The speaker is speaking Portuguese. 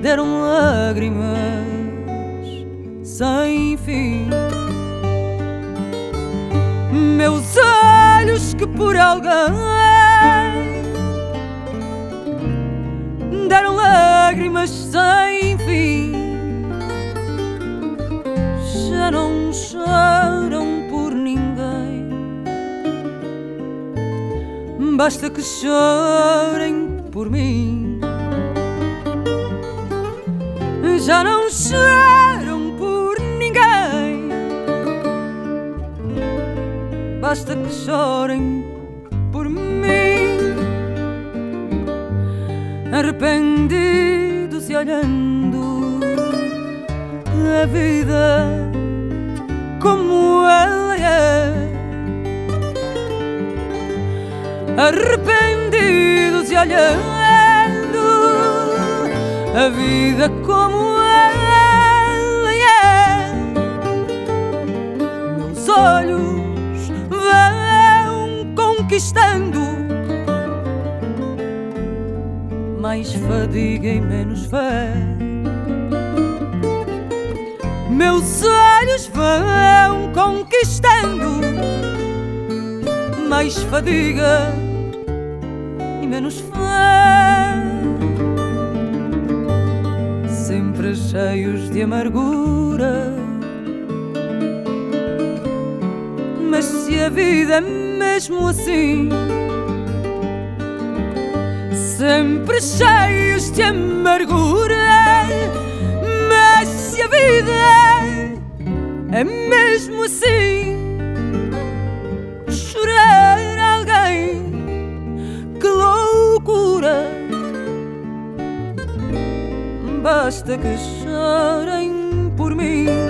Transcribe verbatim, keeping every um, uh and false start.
deram lágrimas sem fim. Meus olhos que por alguém deram lágrimas sem fim, já não choram por ninguém. Basta que chorem por mim. Já não choram por ninguém. Basta que chorem por mim. Arrependidos e olhando a vida como ela é. Arrependidos e olhando a vida como ela é. Meus olhos vão conquistando mais fadiga e menos fé. Meus olhos vão conquistando mais fadiga e menos fé. Sempre cheios de amargura, mas se a vida é mesmo assim, sempre cheios de amargura, mas se a vida é mesmo assim, chorar alguém, que loucura. Basta que chorem por mim.